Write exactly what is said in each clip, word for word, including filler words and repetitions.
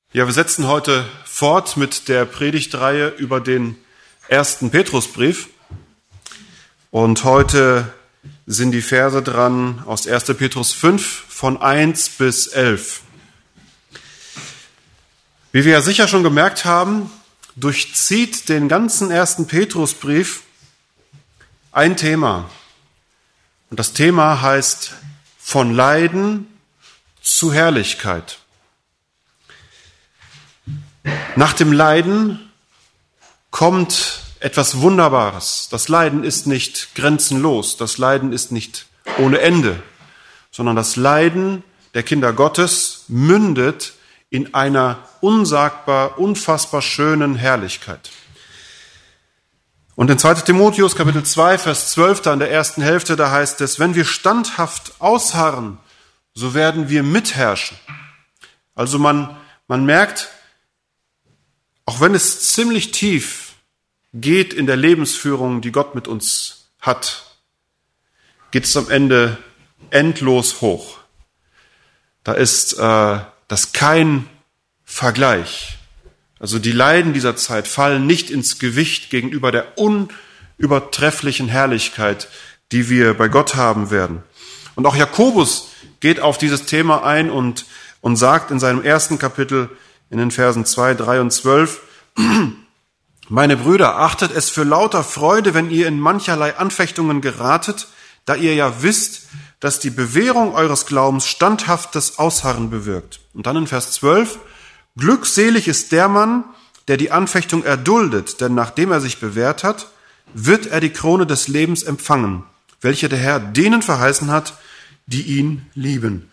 Ja, wir setzen heute fort mit der Predigtreihe über den ersten Petrusbrief. Und heute sind die Verse dran aus erster Petrus fünf von eins bis elf. Wie wir ja sicher schon gemerkt haben, durchzieht den ganzen ersten Petrusbrief ein Thema. Und das Thema heißt von Leiden zu Herrlichkeit. Nach dem Leiden kommt etwas Wunderbares. Das Leiden ist nicht grenzenlos, das Leiden ist nicht ohne Ende, sondern das Leiden der Kinder Gottes mündet in einer unsagbar, unfassbar schönen Herrlichkeit. Und in zweiter Timotheus Kapitel zwei, Vers zwölf, da in der ersten Hälfte, da heißt es, wenn wir standhaft ausharren, so werden wir mitherrschen. Also man, man merkt, auch wenn es ziemlich tief geht in der Lebensführung, die Gott mit uns hat, geht es am Ende endlos hoch. Da ist äh, das kein Vergleich. Also die Leiden dieser Zeit fallen nicht ins Gewicht gegenüber der unübertrefflichen Herrlichkeit, die wir bei Gott haben werden. Und auch Jakobus geht auf dieses Thema ein und, und sagt in seinem ersten Kapitel, in den Versen zwei, drei und zwölf, meine Brüder, achtet es für lauter Freude, wenn ihr in mancherlei Anfechtungen geratet, da ihr ja wisst, dass die Bewährung eures Glaubens standhaftes Ausharren bewirkt. Und dann in Vers zwölf, glückselig ist der Mann, der die Anfechtung erduldet, denn nachdem er sich bewährt hat, wird er die Krone des Lebens empfangen, welche der Herr denen verheißen hat, die ihn lieben.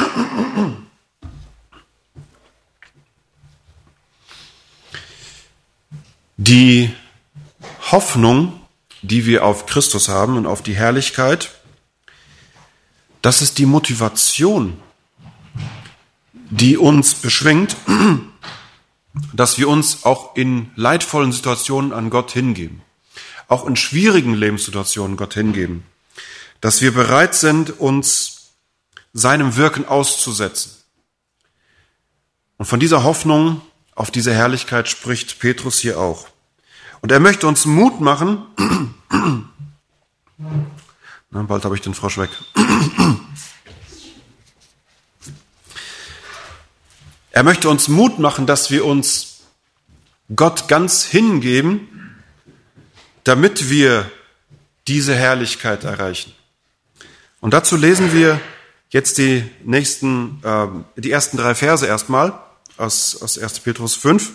Die Hoffnung, die wir auf Christus haben und auf die Herrlichkeit, das ist die Motivation, die uns beschwingt, dass wir uns auch in leidvollen Situationen an Gott hingeben, auch in schwierigen Lebenssituationen Gott hingeben, dass wir bereit sind, uns seinem Wirken auszusetzen. Und von dieser Hoffnung auf diese Herrlichkeit spricht Petrus hier auch. Und er möchte uns Mut machen. Na, bald habe ich den Frosch weg. Er möchte uns Mut machen, dass wir uns Gott ganz hingeben, damit wir diese Herrlichkeit erreichen. Und dazu lesen wir jetzt die nächsten, äh, die ersten drei Verse erstmal aus, aus erster Petrus fünf.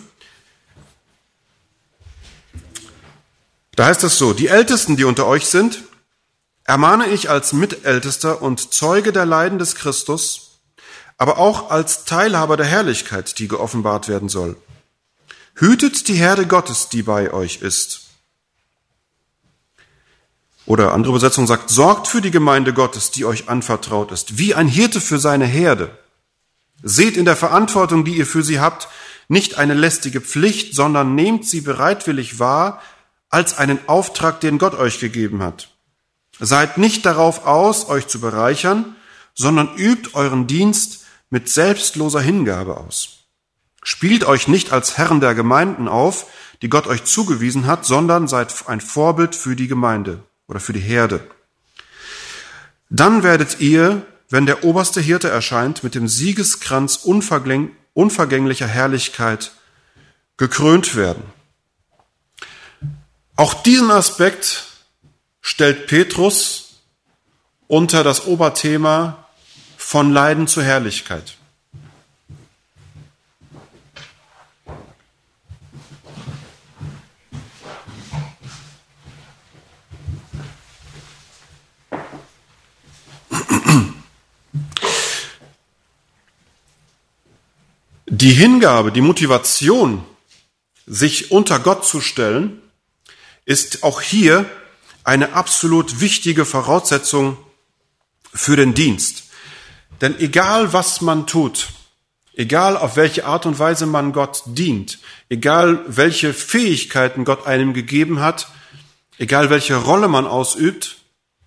Da heißt es so, die Ältesten, die unter euch sind, ermahne ich als Mitältester und Zeuge der Leiden des Christus, aber auch als Teilhaber der Herrlichkeit, die geoffenbart werden soll. Hütet die Herde Gottes, die bei euch ist. Oder andere Übersetzung sagt, sorgt für die Gemeinde Gottes, die euch anvertraut ist, wie ein Hirte für seine Herde. Seht in der Verantwortung, die ihr für sie habt, nicht eine lästige Pflicht, sondern nehmt sie bereitwillig wahr, als einen Auftrag, den Gott euch gegeben hat. Seid nicht darauf aus, euch zu bereichern, sondern übt euren Dienst mit selbstloser Hingabe aus. Spielt euch nicht als Herren der Gemeinden auf, die Gott euch zugewiesen hat, sondern seid ein Vorbild für die Gemeinde oder für die Herde. Dann werdet ihr, wenn der oberste Hirte erscheint, mit dem Siegeskranz unvergänglicher Herrlichkeit gekrönt werden. Auch diesen Aspekt stellt Petrus unter das Oberthema von Leiden zur Herrlichkeit. Die Hingabe, die Motivation, sich unter Gott zu stellen, ist auch hier eine absolut wichtige Voraussetzung für den Dienst. Denn egal, was man tut, egal auf welche Art und Weise man Gott dient, egal welche Fähigkeiten Gott einem gegeben hat, egal welche Rolle man ausübt,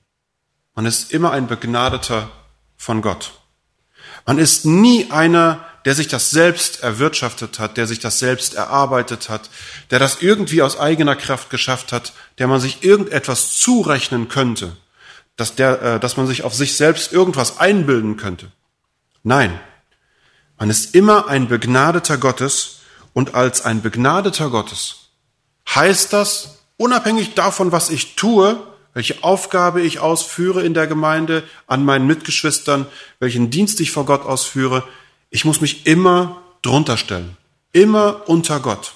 man ist immer ein Begnadeter von Gott. Man ist nie einer, der sich das selbst erwirtschaftet hat, der sich das selbst erarbeitet hat, der das irgendwie aus eigener Kraft geschafft hat, der man sich irgendetwas zurechnen könnte, dass, der, äh, dass man sich auf sich selbst irgendwas einbilden könnte. Nein, man ist immer ein Begnadeter Gottes, und als ein Begnadeter Gottes heißt das, unabhängig davon, was ich tue, welche Aufgabe ich ausführe in der Gemeinde, an meinen Mitgeschwistern, welchen Dienst ich vor Gott ausführe, ich muss mich immer drunter stellen, immer unter Gott.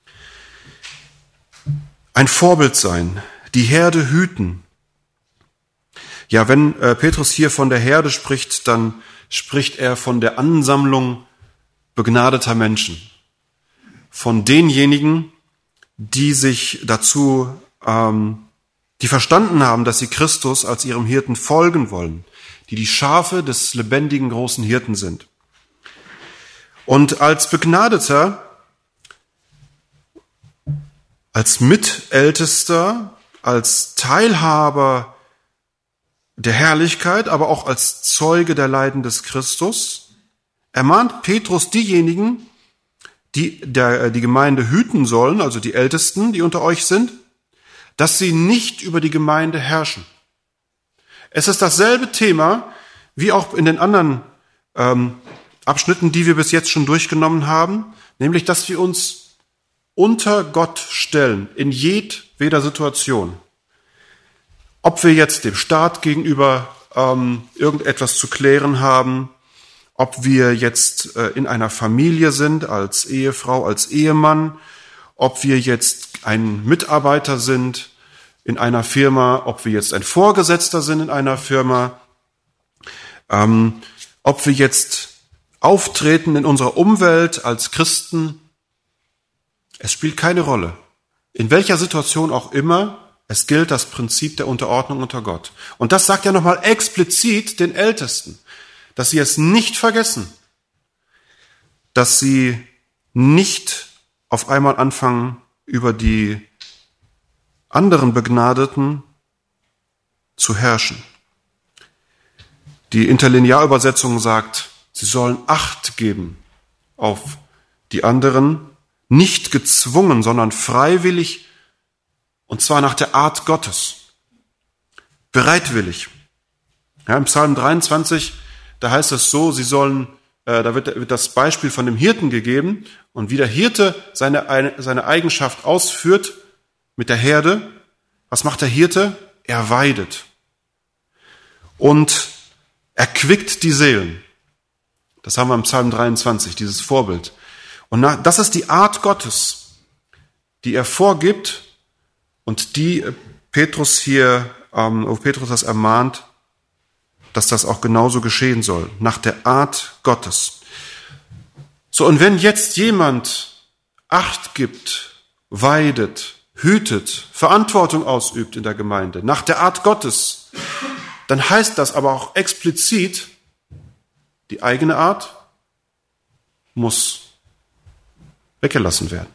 Ein Vorbild sein, die Herde hüten. Ja, wenn äh, Petrus hier von der Herde spricht, dann spricht er von der Ansammlung begnadeter Menschen, von denjenigen, die sich dazu, ähm, die verstanden haben, dass sie Christus als ihrem Hirten folgen wollen, die die Schafe des lebendigen großen Hirten sind. Und als Begnadeter, als Mitältester, als Teilhaber der Herrlichkeit, aber auch als Zeuge der Leiden des Christus, ermahnt Petrus diejenigen, die der, die Gemeinde hüten sollen, also die Ältesten, die unter euch sind, dass sie nicht über die Gemeinde herrschen. Es ist dasselbe Thema, wie auch in den anderen ähm, Abschnitten, die wir bis jetzt schon durchgenommen haben, nämlich, dass wir uns unter Gott stellen, in jedweder Situation. Ob wir jetzt dem Staat gegenüber ähm, irgendetwas zu klären haben, ob wir jetzt äh, in einer Familie sind, als Ehefrau, als Ehemann, ob wir jetzt ein Mitarbeiter sind in einer Firma, ob wir jetzt ein Vorgesetzter sind in einer Firma, ähm, ob wir jetzt auftreten in unserer Umwelt als Christen. Es spielt keine Rolle. In welcher Situation auch immer, es gilt das Prinzip der Unterordnung unter Gott. Und das sagt ja nochmal explizit den Ältesten, dass sie es nicht vergessen, dass sie nicht auf einmal anfangen, über die anderen Begnadeten zu herrschen. Die Interlinearübersetzung sagt, sie sollen Acht geben auf die anderen, nicht gezwungen, sondern freiwillig, und zwar nach der Art Gottes, bereitwillig. Ja, im Psalm dreiundzwanzig, da heißt es so, sie sollen, äh, da wird, wird das Beispiel von dem Hirten gegeben, und wie der Hirte seine, eine, seine Eigenschaft ausführt mit der Herde, was macht der Hirte? Er weidet und erquickt die Seelen. Das haben wir im Psalm dreiundzwanzig, dieses Vorbild. Und nach, das ist die Art Gottes, die er vorgibt und die Petrus hier, ähm, wo Petrus das ermahnt, dass das auch genauso geschehen soll, nach der Art Gottes. So, und wenn jetzt jemand Acht gibt, weidet, hütet, Verantwortung ausübt in der Gemeinde, nach der Art Gottes, dann heißt das aber auch explizit, die eigene Art muss weggelassen werden.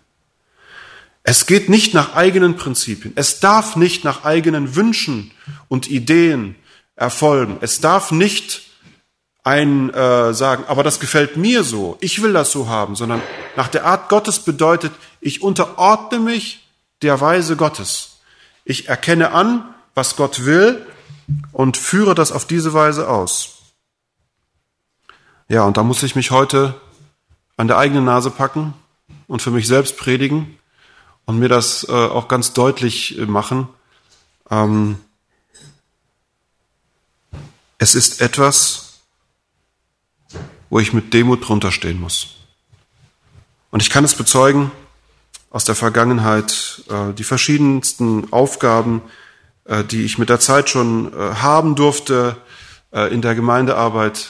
Es geht nicht nach eigenen Prinzipien. Es darf nicht nach eigenen Wünschen und Ideen erfolgen. Es darf nicht ein äh, sagen, aber das gefällt mir so, ich will das so haben, sondern nach der Art Gottes bedeutet, ich unterordne mich der Weise Gottes. Ich erkenne an, was Gott will und führe das auf diese Weise aus. Ja, und da muss ich mich heute an der eigenen Nase packen und für mich selbst predigen und mir das äh, auch ganz deutlich machen. Ähm, es ist etwas, wo ich mit Demut drunter stehen muss. Und ich kann es bezeugen aus der Vergangenheit, äh, die verschiedensten Aufgaben, äh, die ich mit der Zeit schon äh, haben durfte äh, in der Gemeindearbeit.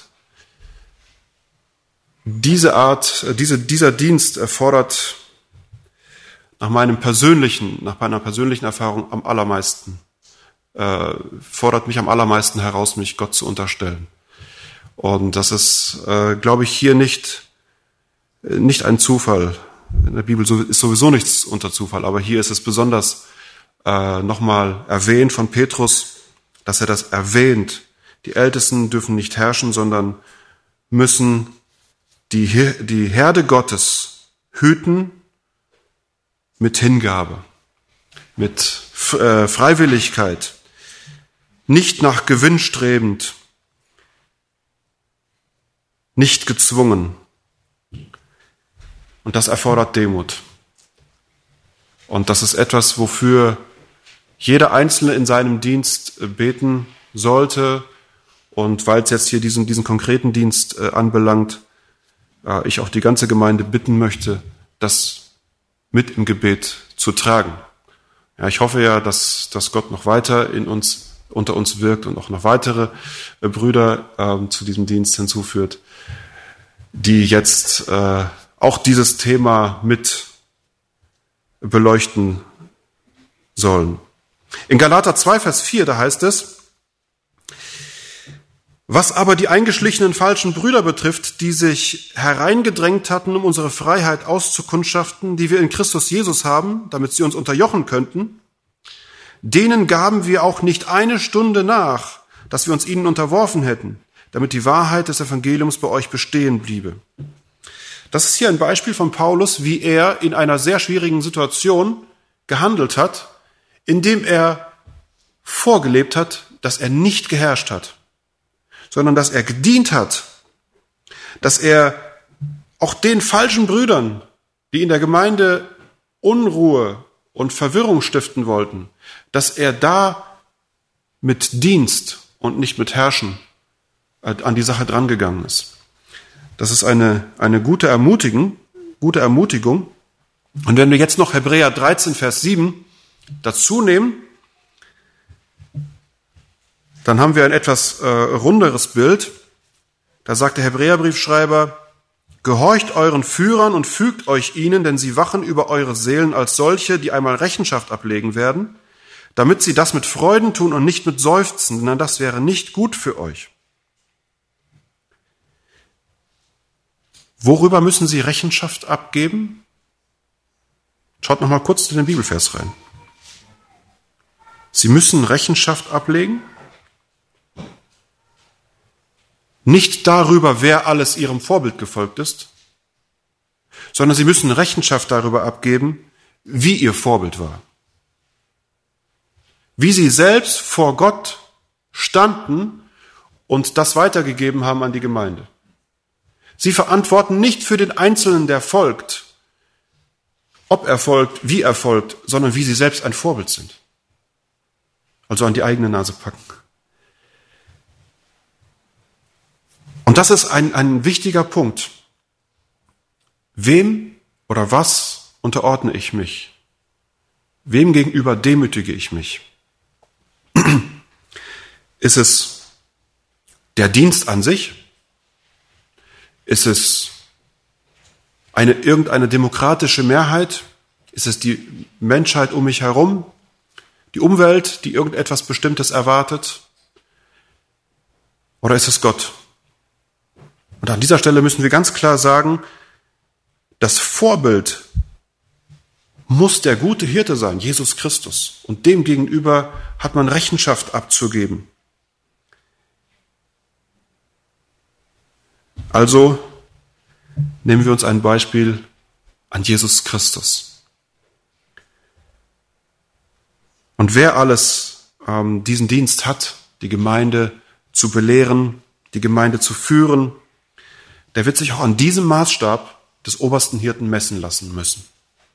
Diese Art, diese, dieser Dienst erfordert nach meinem persönlichen, nach meiner persönlichen Erfahrung am allermeisten, äh, fordert mich am allermeisten heraus, mich Gott zu unterstellen. Und das ist, äh, glaube ich, hier nicht, nicht ein Zufall. In der Bibel ist sowieso nichts unter Zufall, aber hier ist es besonders äh, nochmal erwähnt von Petrus, dass er das erwähnt. Die Ältesten dürfen nicht herrschen, sondern müssen die, die Herde Gottes hüten mit Hingabe, mit äh, Freiwilligkeit, nicht nach Gewinn strebend, nicht gezwungen. Und das erfordert Demut. Und das ist etwas, wofür jeder Einzelne in seinem Dienst beten sollte. Und weil es jetzt hier diesen, diesen konkreten Dienst äh, anbelangt, äh, ich auch die ganze Gemeinde bitten möchte, das mit im Gebet zu tragen. Ja, ich hoffe ja, dass, dass Gott noch weiter in uns, unter uns wirkt und auch noch weitere äh, Brüder äh, zu diesem Dienst hinzuführt, die jetzt äh, auch dieses Thema mit beleuchten sollen. In Galater zwei, Vers vier, da heißt es, was aber die eingeschlichenen falschen Brüder betrifft, die sich hereingedrängt hatten, um unsere Freiheit auszukundschaften, die wir in Christus Jesus haben, damit sie uns unterjochen könnten, denen gaben wir auch nicht eine Stunde nach, dass wir uns ihnen unterworfen hätten, damit die Wahrheit des Evangeliums bei euch bestehen bliebe. Das ist hier ein Beispiel von Paulus, wie er in einer sehr schwierigen Situation gehandelt hat, indem er vorgelebt hat, dass er nicht geherrscht hat, sondern dass er gedient hat, dass er auch den falschen Brüdern, die in der Gemeinde Unruhe und Verwirrung stiften wollten, dass er da mit Dienst und nicht mit Herrschen an die Sache drangegangen ist. Das ist eine, eine gute Ermutigung, gute Ermutigung. Und wenn wir jetzt noch Hebräer dreizehn, Vers sieben dazu nehmen, dann haben wir ein etwas äh, runderes Bild. Da sagt der Hebräerbriefschreiber, gehorcht euren Führern und fügt euch ihnen, denn sie wachen über eure Seelen als solche, die einmal Rechenschaft ablegen werden, damit sie das mit Freuden tun und nicht mit Seufzen, denn das wäre nicht gut für euch. Worüber müssen sie Rechenschaft abgeben? Schaut noch mal kurz in den Bibelvers rein. Sie müssen Rechenschaft ablegen, nicht darüber, wer alles ihrem Vorbild gefolgt ist, sondern sie müssen Rechenschaft darüber abgeben, wie ihr Vorbild war. Wie sie selbst vor Gott standen und das weitergegeben haben an die Gemeinde. Sie verantworten nicht für den Einzelnen, der folgt, ob er folgt, wie er folgt, sondern wie sie selbst ein Vorbild sind. Also an die eigene Nase packen. Und das ist ein, ein wichtiger Punkt. Wem oder was unterordne ich mich? Wem gegenüber demütige ich mich? Ist es der Dienst an sich? Ist es eine, irgendeine demokratische Mehrheit? Ist es die Menschheit um mich herum? Die Umwelt, die irgendetwas Bestimmtes erwartet? Oder ist es Gott? Und an dieser Stelle müssen wir ganz klar sagen, das Vorbild muss der gute Hirte sein, Jesus Christus. Und dem gegenüber hat man Rechenschaft abzugeben. Also nehmen wir uns ein Beispiel an Jesus Christus. Und wer alles ähm, diesen Dienst hat, die Gemeinde zu belehren, die Gemeinde zu führen, der wird sich auch an diesem Maßstab des obersten Hirten messen lassen müssen.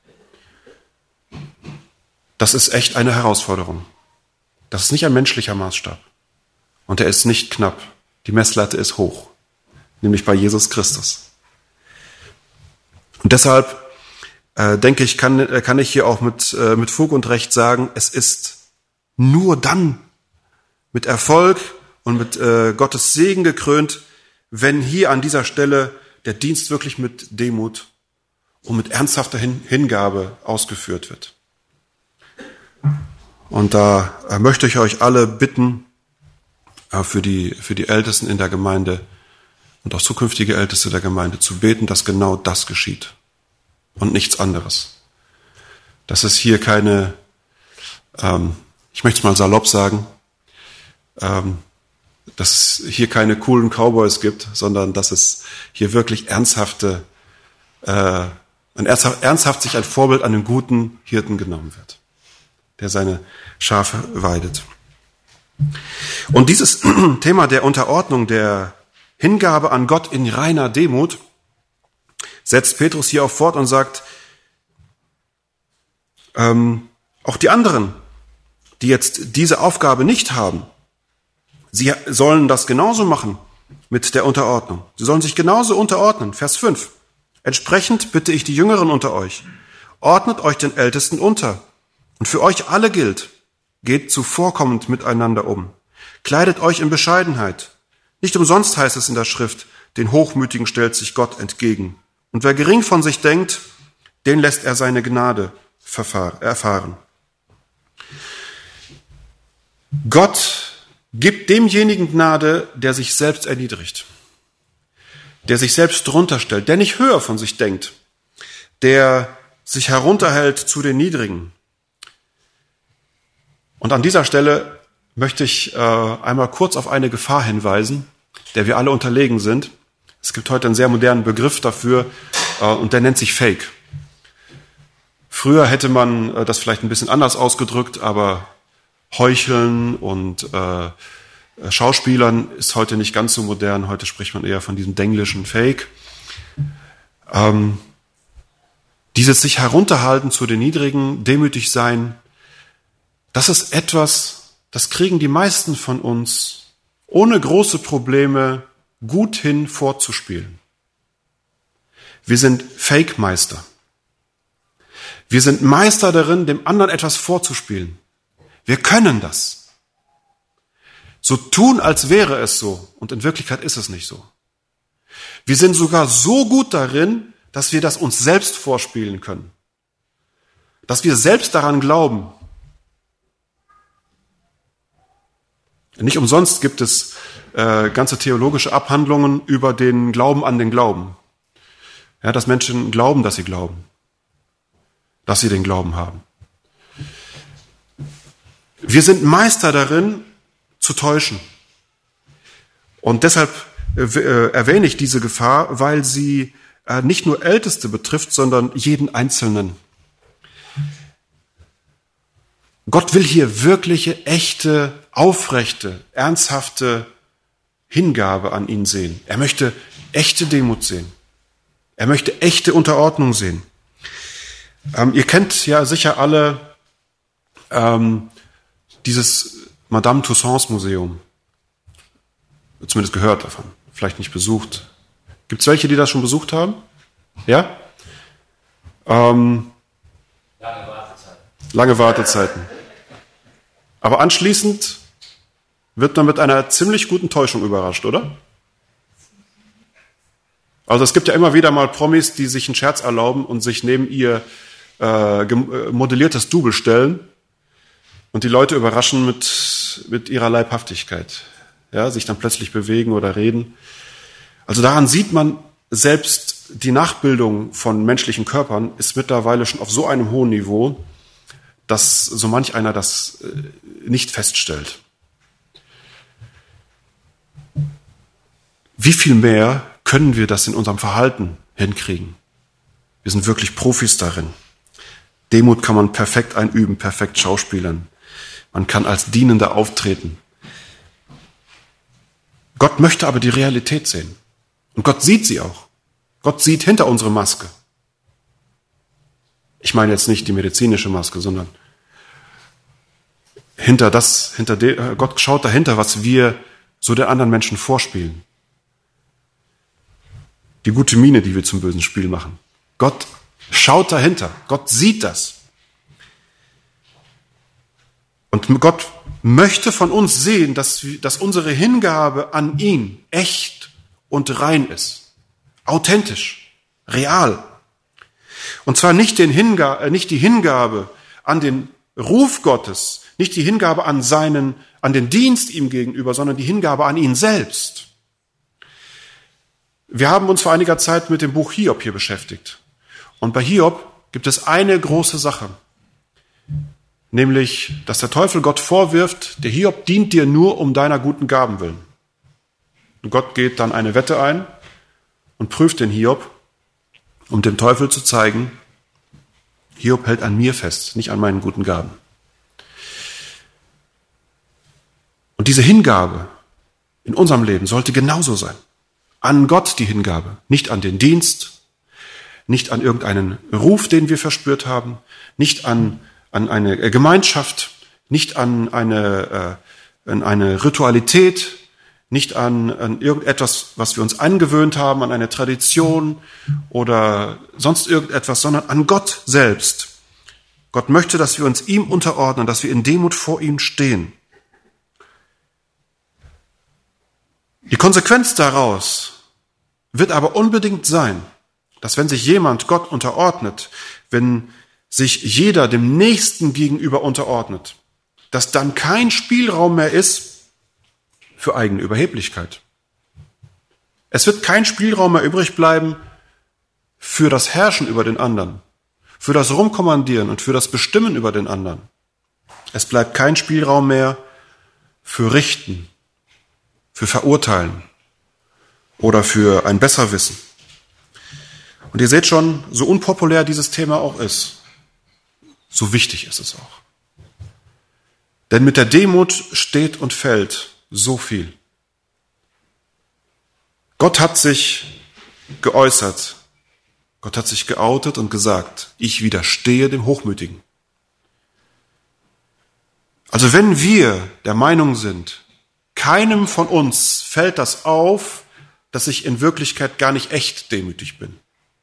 Das ist echt eine Herausforderung. Das ist nicht ein menschlicher Maßstab. Und er ist nicht knapp. Die Messlatte ist hoch. Nämlich bei Jesus Christus. Und deshalb äh, denke ich, kann, kann ich hier auch mit, äh, mit Fug und Recht sagen, es ist nur dann mit Erfolg und mit äh, Gottes Segen gekrönt, wenn hier an dieser Stelle der Dienst wirklich mit Demut und mit ernsthafter Hin- Hingabe ausgeführt wird. Und da äh, möchte ich euch alle bitten, äh, für die, für die Ältesten in der Gemeinde und auch zukünftige Älteste der Gemeinde zu beten, dass genau das geschieht und nichts anderes. Dass es hier keine, ähm, ich möchte es mal salopp sagen, ähm, dass es hier keine coolen Cowboys gibt, sondern dass es hier wirklich ernsthafte, äh, ein ernsthaft, ernsthaft sich ein Vorbild an einen guten Hirten genommen wird, der seine Schafe weidet. Und dieses Thema der Unterordnung, der Hingabe an Gott in reiner Demut, setzt Petrus hier auch fort und sagt, ähm, auch die anderen, die jetzt diese Aufgabe nicht haben, sie sollen das genauso machen mit der Unterordnung. Sie sollen sich genauso unterordnen. Vers fünf. Entsprechend bitte ich die Jüngeren unter euch, ordnet euch den Ältesten unter. Und für euch alle gilt, geht zuvorkommend miteinander um. Kleidet euch in Bescheidenheit. Nicht umsonst heißt es in der Schrift, den Hochmütigen stellt sich Gott entgegen. Und wer gering von sich denkt, den lässt er seine Gnade erfahren. Gott gibt demjenigen Gnade, der sich selbst erniedrigt, der sich selbst drunter stellt, der nicht höher von sich denkt, der sich herunterhält zu den Niedrigen. Und an dieser Stelle möchte ich äh, einmal kurz auf eine Gefahr hinweisen, der wir alle unterlegen sind. Es gibt heute einen sehr modernen Begriff dafür äh, und der nennt sich Fake. Früher hätte man äh, das vielleicht ein bisschen anders ausgedrückt, aber Heucheln und äh, Schauspielern ist heute nicht ganz so modern. Heute spricht man eher von diesem denglischen Fake. Ähm, dieses sich herunterhalten zu den Niedrigen, demütig sein, das ist etwas, das kriegen die meisten von uns ohne große Probleme gut hin vorzuspielen. Wir sind Fake-Meister. Wir sind Meister darin, dem anderen etwas vorzuspielen. Wir können das. So tun, als wäre es so. Und in Wirklichkeit ist es nicht so. Wir sind sogar so gut darin, dass wir das uns selbst vorspielen können. Dass wir selbst daran glauben. Nicht umsonst gibt es äh, ganze theologische Abhandlungen über den Glauben an den Glauben. Ja, dass Menschen glauben, dass sie glauben. Dass sie den Glauben haben. Wir sind Meister darin, zu täuschen. Und deshalb äh, erwähne ich diese Gefahr, weil sie äh, nicht nur Älteste betrifft, sondern jeden Einzelnen. Gott will hier wirkliche, echte, aufrechte, ernsthafte Hingabe an ihn sehen. Er möchte echte Demut sehen. Er möchte echte Unterordnung sehen. Ähm, ihr kennt ja sicher alle ähm, dieses Madame Tussauds Museum. Zumindest gehört davon. Vielleicht nicht besucht. Gibt es welche, die das schon besucht haben? Ja? Ähm, lange Wartezeiten. Lange Wartezeiten. Aber anschließend wird man mit einer ziemlich guten Täuschung überrascht, oder? Also es gibt ja immer wieder mal Promis, die sich einen Scherz erlauben und sich neben ihr äh, modelliertes Double stellen und die Leute überraschen mit, mit ihrer Leibhaftigkeit. Ja, sich dann plötzlich bewegen oder reden. Also daran sieht man, selbst die Nachbildung von menschlichen Körpern ist mittlerweile schon auf so einem hohen Niveau, dass so manch einer das nicht feststellt. Wie viel mehr können wir das in unserem Verhalten hinkriegen? Wir sind wirklich Profis darin. Demut kann man perfekt einüben, perfekt schauspielern. Man kann als Dienender auftreten. Gott möchte aber die Realität sehen. Und Gott sieht sie auch. Gott sieht hinter unsere Maske. Ich meine jetzt nicht die medizinische Maske, sondern hinter das, hinter de, Gott schaut dahinter, was wir so den anderen Menschen vorspielen. Die gute Miene, die wir zum bösen Spiel machen. Gott schaut dahinter. Gott sieht das. Und Gott möchte von uns sehen, dass, dass unsere Hingabe an ihn echt und rein ist. Authentisch. Real. Und zwar nicht, den Hinga- nicht die Hingabe an den Ruf Gottes, nicht die Hingabe an seinen, an den Dienst ihm gegenüber, sondern die Hingabe an ihn selbst. Wir haben uns vor einiger Zeit mit dem Buch Hiob hier beschäftigt. Und bei Hiob gibt es eine große Sache. Nämlich, dass der Teufel Gott vorwirft, der Hiob dient dir nur um deiner guten Gaben willen. Und Gott geht dann eine Wette ein und prüft den Hiob, um dem Teufel zu zeigen, Hiob hält an mir fest, nicht an meinen guten Gaben. Und diese Hingabe in unserem Leben sollte genauso sein. An Gott die Hingabe, nicht an den Dienst, nicht an irgendeinen Ruf, den wir verspürt haben, nicht an, an eine Gemeinschaft, nicht an eine, äh, an eine Ritualität, nicht an, an irgendetwas, was wir uns angewöhnt haben, an eine Tradition oder sonst irgendetwas, sondern an Gott selbst. Gott möchte, dass wir uns ihm unterordnen, dass wir in Demut vor ihm stehen. Die Konsequenz daraus wird aber unbedingt sein, dass wenn sich jemand Gott unterordnet, wenn sich jeder dem Nächsten gegenüber unterordnet, dass dann kein Spielraum mehr ist für eigene Überheblichkeit. Es wird kein Spielraum mehr übrig bleiben für das Herrschen über den anderen, für das Rumkommandieren und für das Bestimmen über den anderen. Es bleibt kein Spielraum mehr für Richten, für Verurteilen oder für ein Besserwissen. Und ihr seht schon, so unpopulär dieses Thema auch ist, so wichtig ist es auch. Denn mit der Demut steht und fällt so viel. Gott hat sich geäußert, Gott hat sich geoutet und gesagt, ich widerstehe dem Hochmütigen. Also wenn wir der Meinung sind, keinem von uns fällt das auf, dass ich in Wirklichkeit gar nicht echt demütig bin,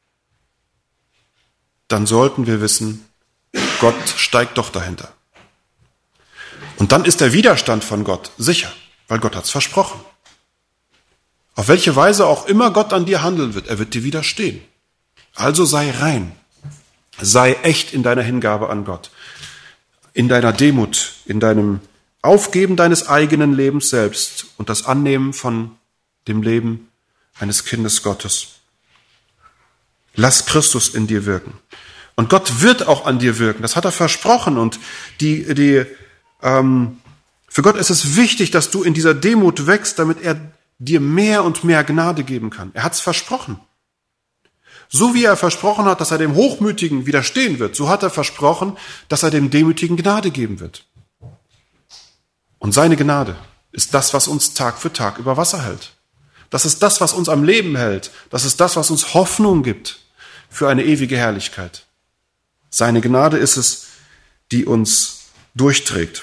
dann sollten wir wissen, Gott steigt doch dahinter. Und dann ist der Widerstand von Gott sicher, weil Gott hat es versprochen. Auf welche Weise auch immer Gott an dir handeln wird, er wird dir widerstehen. Also sei rein, sei echt in deiner Hingabe an Gott, in deiner Demut, in deinem Aufgeben deines eigenen Lebens selbst und das Annehmen von dem Leben eines Kindes Gottes. Lass Christus in dir wirken. Und Gott wird auch an dir wirken, das hat er versprochen. Und die, die, ähm, für Gott ist es wichtig, dass du in dieser Demut wächst, damit er dir mehr und mehr Gnade geben kann. Er hat es versprochen. So wie er versprochen hat, dass er dem Hochmütigen widerstehen wird, so hat er versprochen, dass er dem Demütigen Gnade geben wird. Und seine Gnade ist das, was uns Tag für Tag über Wasser hält. Das ist das, was uns am Leben hält. Das ist das, was uns Hoffnung gibt für eine ewige Herrlichkeit. Seine Gnade ist es, die uns durchträgt.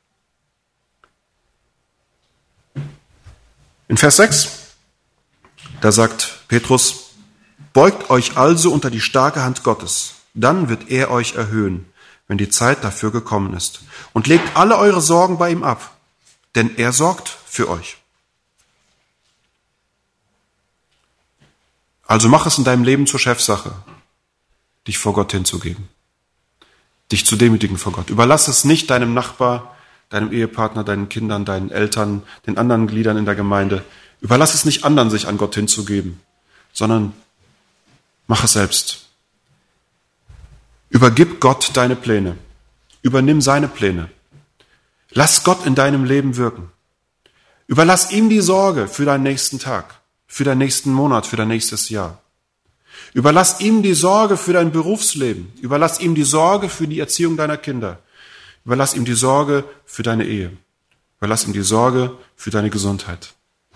In Vers sechs, da sagt Petrus, beugt euch also unter die starke Hand Gottes, dann wird er euch erhöhen, wenn die Zeit dafür gekommen ist. Und legt alle eure Sorgen bei ihm ab, denn er sorgt für euch. Also mach es in deinem Leben zur Chefsache, dich vor Gott hinzugeben, dich zu demütigen vor Gott. Überlass es nicht deinem Nachbar, deinem Ehepartner, deinen Kindern, deinen Eltern, den anderen Gliedern in der Gemeinde. Überlass es nicht anderen, sich an Gott hinzugeben, sondern mach es selbst. Übergib Gott deine Pläne. Übernimm seine Pläne. Lass Gott in deinem Leben wirken. Überlass ihm die Sorge für deinen nächsten Tag, für deinen nächsten Monat, für dein nächstes Jahr. Überlass ihm die Sorge für dein Berufsleben. Überlass ihm die Sorge für die Erziehung deiner Kinder. Überlass ihm die Sorge für deine Ehe. Überlass ihm die Sorge für deine Gesundheit.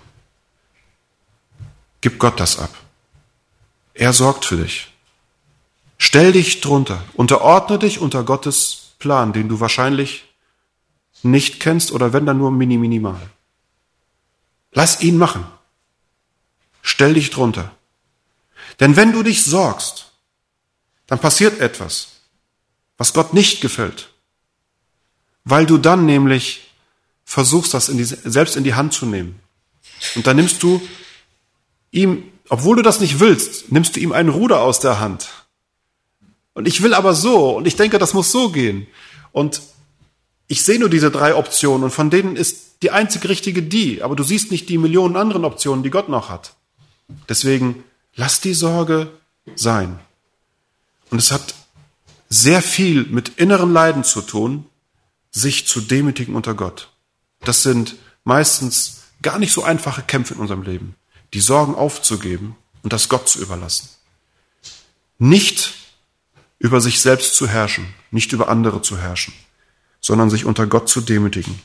Gib Gott das ab. Er sorgt für dich. Stell dich drunter, unterordne dich unter Gottes Plan, den du wahrscheinlich nicht kennst oder wenn dann nur mini minimal. Lass ihn machen. Stell dich drunter. Denn wenn du dich sorgst, dann passiert etwas, was Gott nicht gefällt, weil du dann nämlich versuchst, das in die, selbst in die Hand zu nehmen. Und dann nimmst du ihm, obwohl du das nicht willst, nimmst du ihm ein Ruder aus der Hand. Und ich will aber so, und ich denke, das muss so gehen. Und ich sehe nur diese drei Optionen, und von denen ist die einzig richtige die, aber du siehst nicht die Millionen anderen Optionen, die Gott noch hat. Deswegen, lass die Sorge sein. Und es hat sehr viel mit inneren Leiden zu tun, sich zu demütigen unter Gott. Das sind meistens gar nicht so einfache Kämpfe in unserem Leben, die Sorgen aufzugeben und das Gott zu überlassen. Nicht über sich selbst zu herrschen, nicht über andere zu herrschen, sondern sich unter Gott zu demütigen.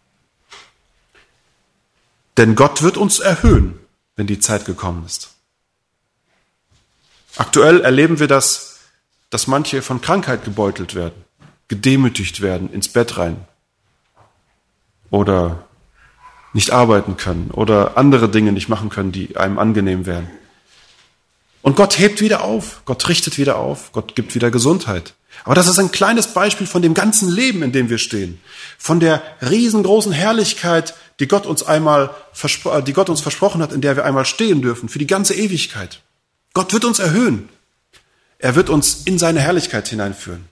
Denn Gott wird uns erhöhen, wenn die Zeit gekommen ist. Aktuell erleben wir das, dass manche von Krankheit gebeutelt werden, gedemütigt werden, ins Bett rein oder nicht arbeiten können oder andere Dinge nicht machen können, die einem angenehm wären. Und Gott hebt wieder auf, Gott richtet wieder auf, Gott gibt wieder Gesundheit. Aber das ist ein kleines Beispiel von dem ganzen Leben, in dem wir stehen. Von der riesengroßen Herrlichkeit, die Gott uns einmal, die Gott uns versprochen hat, in der wir einmal stehen dürfen, für die ganze Ewigkeit. Gott wird uns erhöhen. Er wird uns in seine Herrlichkeit hineinführen.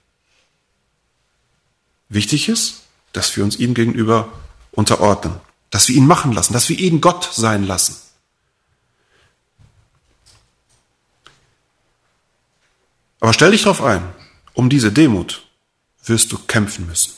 Wichtig ist, dass wir uns ihm gegenüber unterordnen, dass wir ihn machen lassen, dass wir ihn Gott sein lassen. Aber stell dich darauf ein, um diese Demut wirst du kämpfen müssen.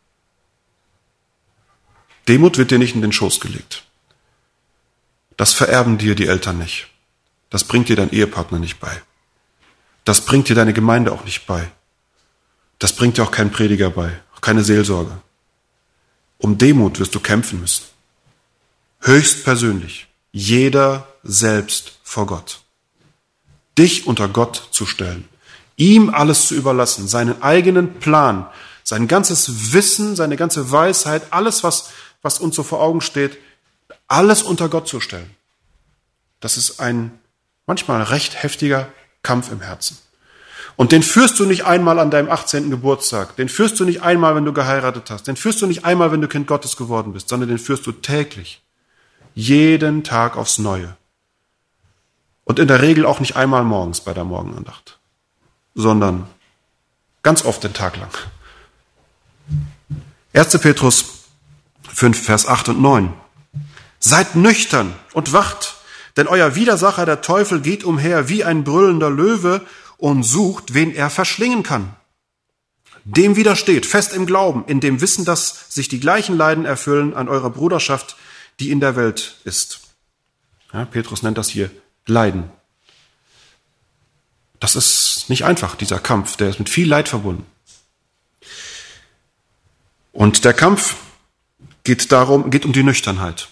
Demut wird dir nicht in den Schoß gelegt. Das vererben dir die Eltern nicht. Das bringt dir dein Ehepartner nicht bei. Das bringt dir deine Gemeinde auch nicht bei. Das bringt dir auch kein Prediger bei, auch keine Seelsorge. Um Demut wirst du kämpfen müssen. Höchstpersönlich. Jeder selbst vor Gott. Dich unter Gott zu stellen. Ihm alles zu überlassen. Seinen eigenen Plan. Sein ganzes Wissen, seine ganze Weisheit, alles, was, was uns so vor Augen steht, alles unter Gott zu stellen. Das ist ein manchmal recht heftiger Kampf im Herzen. Und den führst du nicht einmal an deinem achtzehnten Geburtstag, den führst du nicht einmal, wenn du geheiratet hast, den führst du nicht einmal, wenn du Kind Gottes geworden bist, sondern den führst du täglich, jeden Tag aufs Neue. Und in der Regel auch nicht einmal morgens bei der Morgenandacht, sondern ganz oft den Tag lang. erster Petrus fünf, Vers acht und neun. Seid nüchtern und wacht, denn euer Widersacher, der Teufel, geht umher wie ein brüllender Löwe und sucht, wen er verschlingen kann. Dem widersteht, fest im Glauben, in dem Wissen, dass sich die gleichen Leiden erfüllen an eurer Bruderschaft, die in der Welt ist. Ja, Petrus nennt das hier Leiden. Das ist nicht einfach, dieser Kampf, der ist mit viel Leid verbunden. Und der Kampf geht darum, geht um die Nüchternheit.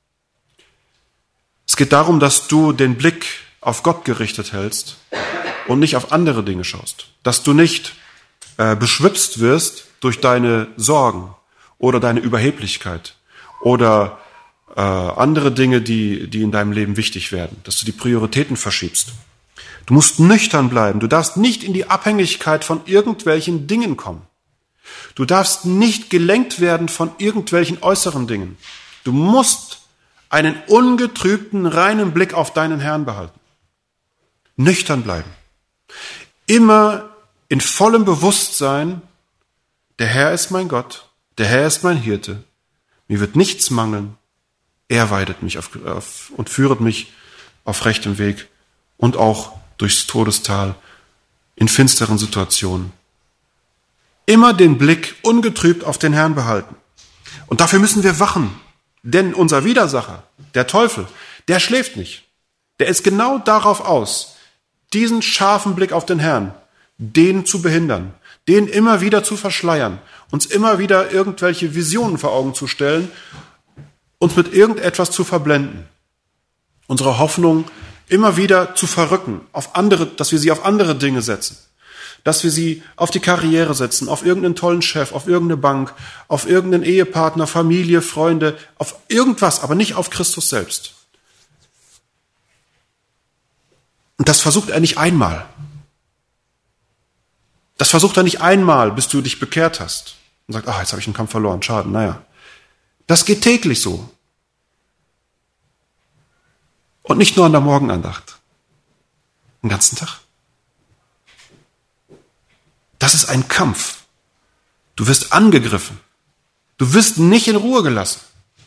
Es geht darum, dass du den Blick auf Gott gerichtet hältst und nicht auf andere Dinge schaust. Dass du nicht äh, beschwipst wirst durch deine Sorgen oder deine Überheblichkeit oder äh, andere Dinge, die, die in deinem Leben wichtig werden. Dass du die Prioritäten verschiebst. Du musst nüchtern bleiben. Du darfst nicht in die Abhängigkeit von irgendwelchen Dingen kommen. Du darfst nicht gelenkt werden von irgendwelchen äußeren Dingen. Du musst einen ungetrübten, reinen Blick auf deinen Herrn behalten. Nüchtern bleiben. Immer in vollem Bewusstsein, der Herr ist mein Gott, der Herr ist mein Hirte, mir wird nichts mangeln, er weidet mich auf, auf, und führet mich auf rechtem Weg und auch durchs Todestal in finsteren Situationen. Immer den Blick ungetrübt auf den Herrn behalten. Und dafür müssen wir wachen. Denn unser Widersacher, der Teufel, der schläft nicht. Der ist genau darauf aus, diesen scharfen Blick auf den Herrn, den zu behindern, den immer wieder zu verschleiern, uns immer wieder irgendwelche Visionen vor Augen zu stellen, uns mit irgendetwas zu verblenden, unsere Hoffnung immer wieder zu verrücken, auf andere, dass wir sie auf andere Dinge setzen. Dass wir sie auf die Karriere setzen, auf irgendeinen tollen Chef, auf irgendeine Bank, auf irgendeinen Ehepartner, Familie, Freunde, auf irgendwas, aber nicht auf Christus selbst. Und das versucht er nicht einmal. Das versucht er nicht einmal, bis du dich bekehrt hast und sagst, ach, jetzt habe ich einen Kampf verloren, schade, naja. Das geht täglich so. Und nicht nur an der Morgenandacht. Den ganzen Tag. Das ist ein Kampf. Du wirst angegriffen. Du wirst nicht in Ruhe gelassen.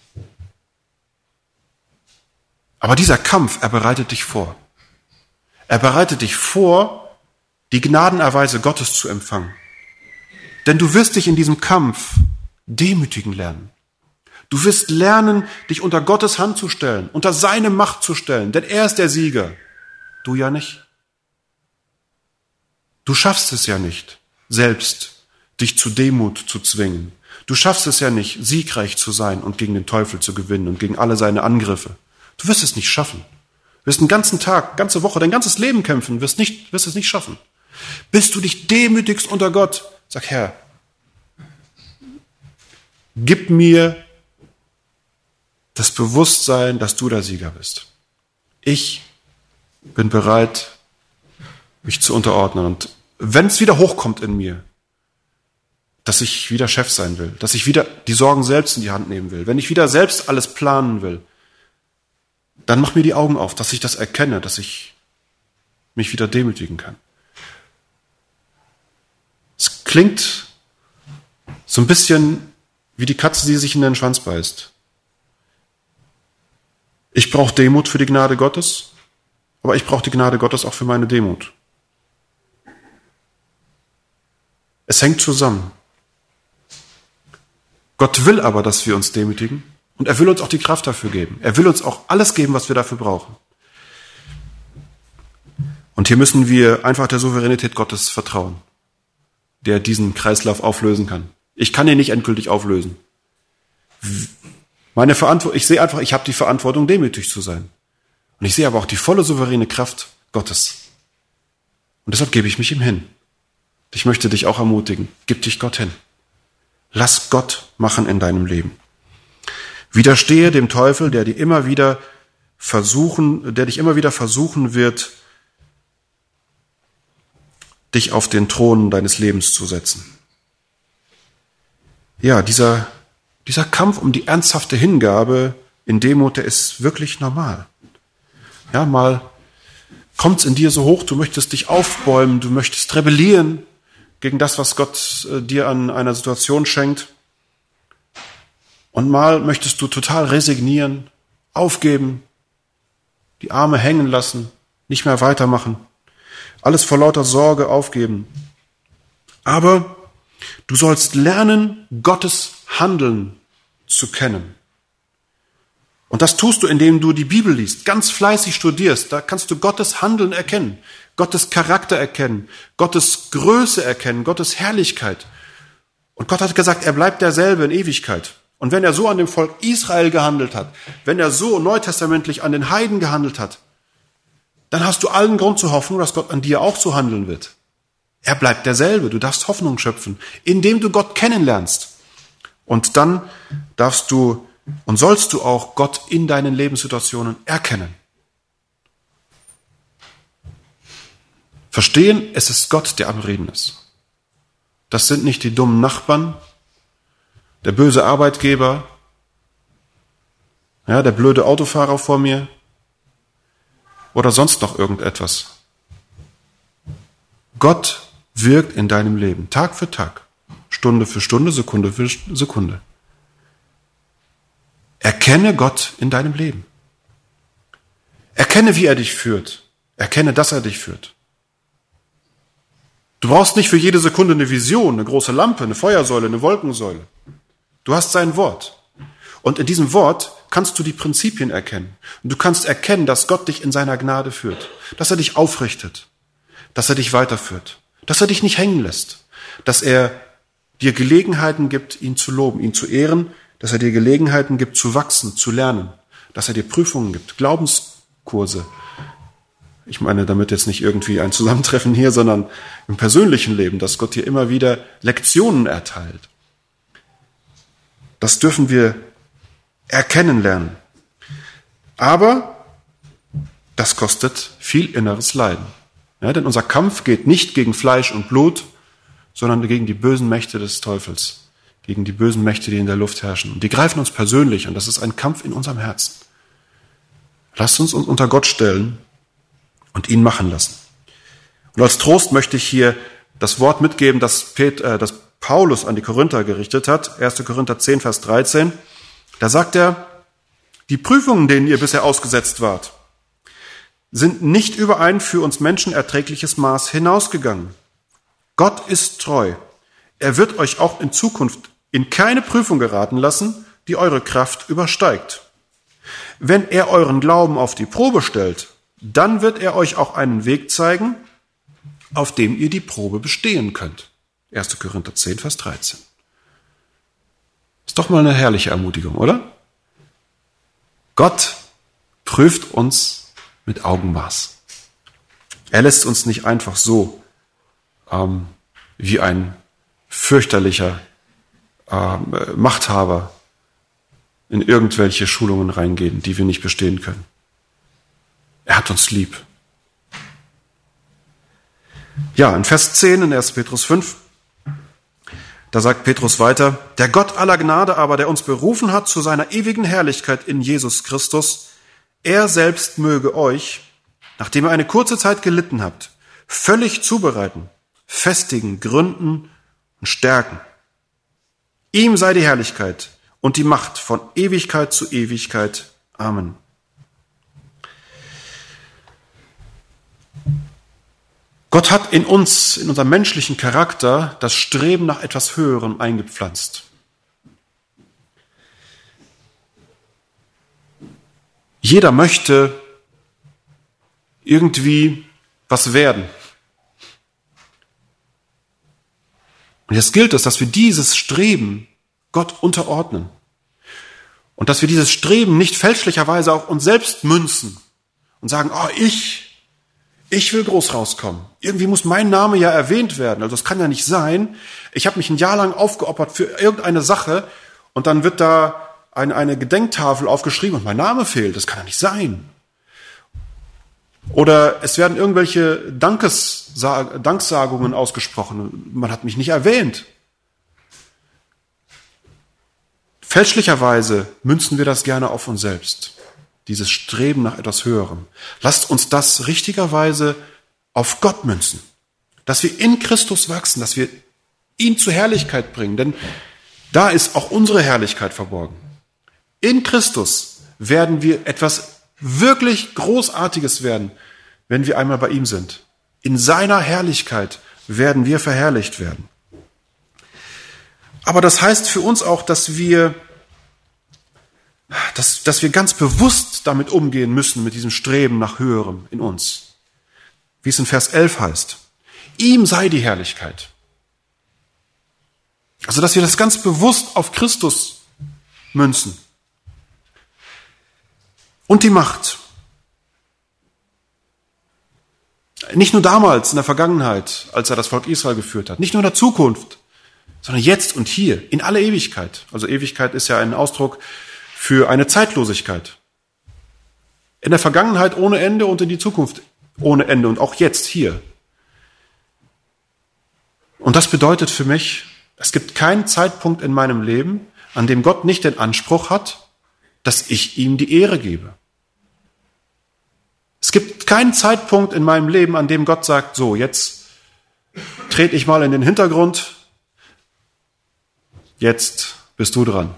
Aber dieser Kampf, er bereitet dich vor. Er bereitet dich vor, die Gnadenerweise Gottes zu empfangen. Denn du wirst dich in diesem Kampf demütigen lernen. Du wirst lernen, dich unter Gottes Hand zu stellen, unter seine Macht zu stellen, denn er ist der Sieger. Du ja nicht. Du schaffst es ja nicht, selbst dich zu Demut zu zwingen. Du schaffst es ja nicht, siegreich zu sein und gegen den Teufel zu gewinnen und gegen alle seine Angriffe. Du wirst es nicht schaffen. Du wirst den ganzen Tag, ganze Woche, dein ganzes Leben kämpfen, wirst nicht, wirst es nicht schaffen. Bis du dich demütigst unter Gott, sag, Herr, gib mir das Bewusstsein, dass du der Sieger bist. Ich bin bereit, mich zu unterordnen. Und wenn es wieder hochkommt in mir, dass ich wieder Chef sein will, dass ich wieder die Sorgen selbst in die Hand nehmen will, wenn ich wieder selbst alles planen will, dann mach mir die Augen auf, dass ich das erkenne, dass ich mich wieder demütigen kann. Es klingt so ein bisschen wie die Katze, die sich in den Schwanz beißt. Ich brauche Demut für die Gnade Gottes, aber ich brauche die Gnade Gottes auch für meine Demut. Es hängt zusammen. Gott will aber, dass wir uns demütigen und er will uns auch die Kraft dafür geben. Er will uns auch alles geben, was wir dafür brauchen. Und hier müssen wir einfach der Souveränität Gottes vertrauen, der diesen Kreislauf auflösen kann. Ich kann ihn nicht endgültig auflösen. Meine Verantwortung, ich sehe einfach, ich habe die Verantwortung, demütig zu sein. Und ich sehe aber auch die volle souveräne Kraft Gottes. Und deshalb gebe ich mich ihm hin. Ich möchte dich auch ermutigen, gib dich Gott hin. Lass Gott machen in deinem Leben. Widerstehe dem Teufel, der dir immer wieder versuchen, der dich immer wieder versuchen wird, dich auf den Thron deines Lebens zu setzen. Ja, dieser, dieser Kampf um die ernsthafte Hingabe in Demut, der ist wirklich normal. Ja, mal kommt's in dir so hoch, du möchtest dich aufbäumen, du möchtest rebellieren gegen das, was Gott äh, dir an einer Situation schenkt. Und mal möchtest du total resignieren, aufgeben, die Arme hängen lassen, nicht mehr weitermachen, alles vor lauter Sorge aufgeben. Aber du sollst lernen, Gottes Handeln zu kennen. Und das tust du, indem du die Bibel liest, ganz fleißig studierst. Da kannst du Gottes Handeln erkennen, Gottes Charakter erkennen, Gottes Größe erkennen, Gottes Herrlichkeit. Und Gott hat gesagt, er bleibt derselbe in Ewigkeit. Und wenn er so an dem Volk Israel gehandelt hat, wenn er so neutestamentlich an den Heiden gehandelt hat, dann hast du allen Grund zur Hoffnung, dass Gott an dir auch so handeln wird. Er bleibt derselbe. Du darfst Hoffnung schöpfen, indem du Gott kennenlernst. Und dann darfst du und sollst du auch Gott in deinen Lebenssituationen erkennen. Verstehen, es ist Gott, der am Reden ist. Das sind nicht die dummen Nachbarn, der böse Arbeitgeber, ja, der blöde Autofahrer vor mir oder sonst noch irgendetwas. Gott wirkt in deinem Leben, Tag für Tag, Stunde für Stunde, Sekunde für Sekunde. Erkenne Gott in deinem Leben. Erkenne, wie er dich führt. Erkenne, dass er dich führt. Du brauchst nicht für jede Sekunde eine Vision, eine große Lampe, eine Feuersäule, eine Wolkensäule. Du hast sein Wort. Und in diesem Wort kannst du die Prinzipien erkennen. Und du kannst erkennen, dass Gott dich in seiner Gnade führt. Dass er dich aufrichtet. Dass er dich weiterführt. Dass er dich nicht hängen lässt. Dass er dir Gelegenheiten gibt, ihn zu loben, ihn zu ehren. Dass er dir Gelegenheiten gibt, zu wachsen, zu lernen. Dass er dir Prüfungen gibt, Glaubenskurse. Ich meine damit jetzt nicht irgendwie ein Zusammentreffen hier, sondern im persönlichen Leben, dass Gott dir immer wieder Lektionen erteilt. Das dürfen wir erkennen lernen. Aber das kostet viel inneres Leiden. Ja, denn unser Kampf geht nicht gegen Fleisch und Blut, sondern gegen die bösen Mächte des Teufels, gegen die bösen Mächte, die in der Luft herrschen. Und die greifen uns persönlich und das ist ein Kampf in unserem Herzen. Lasst uns uns unter Gott stellen und ihn machen lassen. Und als Trost möchte ich hier das Wort mitgeben, das, Pet, äh, das Paulus an die Korinther gerichtet hat. erster Korinther zehn, Vers dreizehn. Da sagt er, die Prüfungen, denen ihr bisher ausgesetzt wart, sind nicht über ein für uns Menschen erträgliches Maß hinausgegangen. Gott ist treu. Er wird euch auch in Zukunft in keine Prüfung geraten lassen, die eure Kraft übersteigt. Wenn er euren Glauben auf die Probe stellt, dann wird er euch auch einen Weg zeigen, auf dem ihr die Probe bestehen könnt. erster Korinther zehn, Vers dreizehn. Ist doch mal eine herrliche Ermutigung, oder? Gott prüft uns mit Augenmaß. Er lässt uns nicht einfach so ähm, wie ein fürchterlicher ähm, Machthaber in irgendwelche Schulungen reingehen, die wir nicht bestehen können. Er hat uns lieb. Ja, in Vers zehn in erster Petrus fünf, da sagt Petrus weiter, der Gott aller Gnade aber, der uns berufen hat zu seiner ewigen Herrlichkeit in Jesus Christus, er selbst möge euch, nachdem ihr eine kurze Zeit gelitten habt, völlig zubereiten, festigen, gründen und stärken. Ihm sei die Herrlichkeit und die Macht von Ewigkeit zu Ewigkeit. Amen. Gott hat in uns, in unserem menschlichen Charakter, das Streben nach etwas Höherem eingepflanzt. Jeder möchte irgendwie was werden. Und jetzt gilt es, dass wir dieses Streben Gott unterordnen. Und dass wir dieses Streben nicht fälschlicherweise auf uns selbst münzen und sagen, oh, ich, ich will groß rauskommen. Irgendwie muss mein Name ja erwähnt werden. Also das kann ja nicht sein. Ich habe mich ein Jahr lang aufgeopfert für irgendeine Sache und dann wird da eine, eine Gedenktafel aufgeschrieben und mein Name fehlt. Das kann ja nicht sein. Oder es werden irgendwelche Dankes, Danksagungen ausgesprochen. Man hat mich nicht erwähnt. Fälschlicherweise münzen wir das gerne auf uns selbst. Dieses Streben nach etwas Höherem. Lasst uns das richtigerweise auf Gott münzen. Dass wir in Christus wachsen, dass wir ihn zur Herrlichkeit bringen. Denn da ist auch unsere Herrlichkeit verborgen. In Christus werden wir etwas wirklich Großartiges werden, wenn wir einmal bei ihm sind. In seiner Herrlichkeit werden wir verherrlicht werden. Aber das heißt für uns auch, dass wir, dass, dass wir ganz bewusst damit umgehen müssen, mit diesem Streben nach Höherem in uns. Wie es in Vers elf heißt. Ihm sei die Herrlichkeit. Also, dass wir das ganz bewusst auf Christus münzen. Und die Macht. Nicht nur damals, in der Vergangenheit, als er das Volk Israel geführt hat. Nicht nur in der Zukunft, sondern jetzt und hier, in alle Ewigkeit. Also Ewigkeit ist ja ein Ausdruck für eine Zeitlosigkeit. In der Vergangenheit ohne Ende und in die Zukunft ohne Ende und auch jetzt hier. Und das bedeutet für mich, es gibt keinen Zeitpunkt in meinem Leben, an dem Gott nicht den Anspruch hat, dass ich ihm die Ehre gebe. Es gibt keinen Zeitpunkt in meinem Leben, an dem Gott sagt, so, jetzt trete ich mal in den Hintergrund, jetzt bist du dran.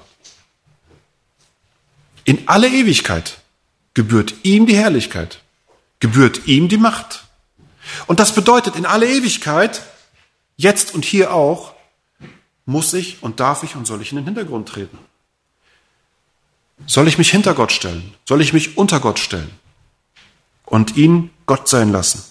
In alle Ewigkeit gebührt ihm die Herrlichkeit, gebührt ihm die Macht. Und das bedeutet, in alle Ewigkeit, jetzt und hier auch, muss ich und darf ich und soll ich in den Hintergrund treten. Soll ich mich hinter Gott stellen? Soll ich mich unter Gott stellen? Und ihn Gott sein lassen?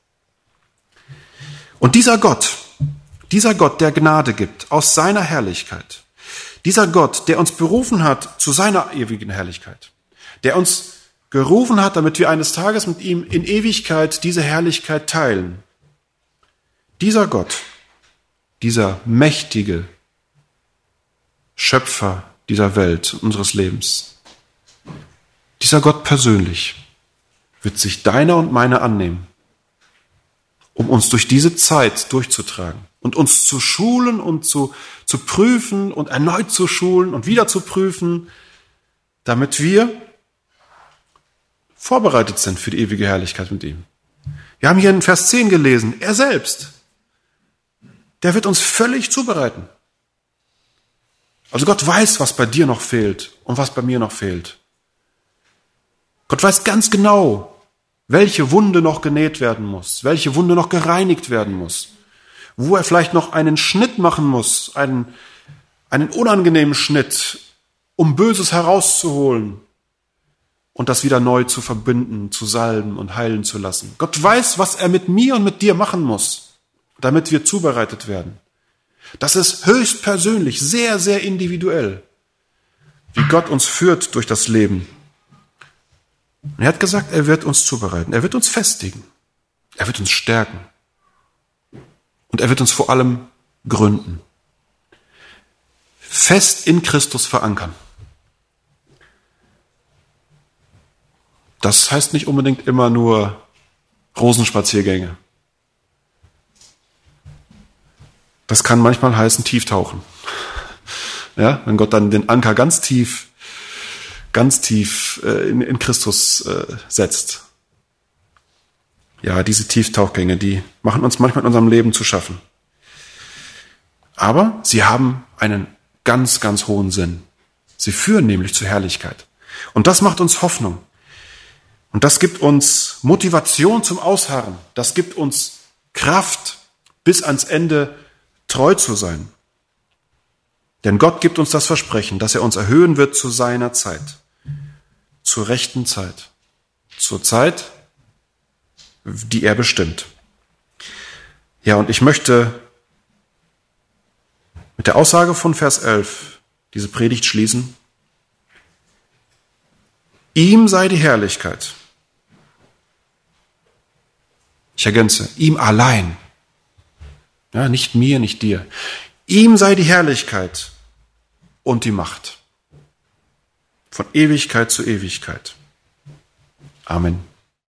Und dieser Gott, dieser Gott, der Gnade gibt, aus seiner Herrlichkeit, dieser Gott, der uns berufen hat zu seiner ewigen Herrlichkeit, der uns gerufen hat, damit wir eines Tages mit ihm in Ewigkeit diese Herrlichkeit teilen, dieser Gott, dieser mächtige Schöpfer dieser Welt, unseres Lebens, dieser Gott persönlich wird sich deiner und meiner annehmen, um uns durch diese Zeit durchzutragen und uns zu schulen und zu, zu prüfen und erneut zu schulen und wieder zu prüfen, damit wir vorbereitet sind für die ewige Herrlichkeit mit ihm. Wir haben hier in Vers zehn gelesen, er selbst, der wird uns völlig zubereiten. Also Gott weiß, was bei dir noch fehlt und was bei mir noch fehlt. Gott weiß ganz genau, welche Wunde noch genäht werden muss, welche Wunde noch gereinigt werden muss, wo er vielleicht noch einen Schnitt machen muss, einen, einen unangenehmen Schnitt, um Böses herauszuholen und das wieder neu zu verbinden, zu salben und heilen zu lassen. Gott weiß, was er mit mir und mit dir machen muss, damit wir zubereitet werden. Das ist höchst persönlich, sehr, sehr individuell, wie Gott uns führt durch das Leben. Und er hat gesagt, er wird uns zubereiten, er wird uns festigen, er wird uns stärken und er wird uns vor allem gründen. Fest in Christus verankern. Das heißt nicht unbedingt immer nur Rosenspaziergänge. Das kann manchmal heißen Tieftauchen. Ja, wenn Gott dann den Anker ganz tief, ganz tief äh, in, in Christus äh, setzt. Ja, diese Tieftauchgänge, die machen uns manchmal in unserem Leben zu schaffen. Aber sie haben einen ganz, ganz hohen Sinn. Sie führen nämlich zur Herrlichkeit. Und das macht uns Hoffnung. Und das gibt uns Motivation zum Ausharren. Das gibt uns Kraft, bis ans Ende treu zu sein. Denn Gott gibt uns das Versprechen, dass er uns erhöhen wird zu seiner Zeit. Zur rechten Zeit. Zur Zeit, die er bestimmt. Ja, und ich möchte mit der Aussage von Vers elf diese Predigt schließen. Ihm sei die Herrlichkeit. Ich ergänze, ihm allein. Ja, nicht mir, nicht dir. Ihm sei die Herrlichkeit und die Macht. Von Ewigkeit zu Ewigkeit. Amen.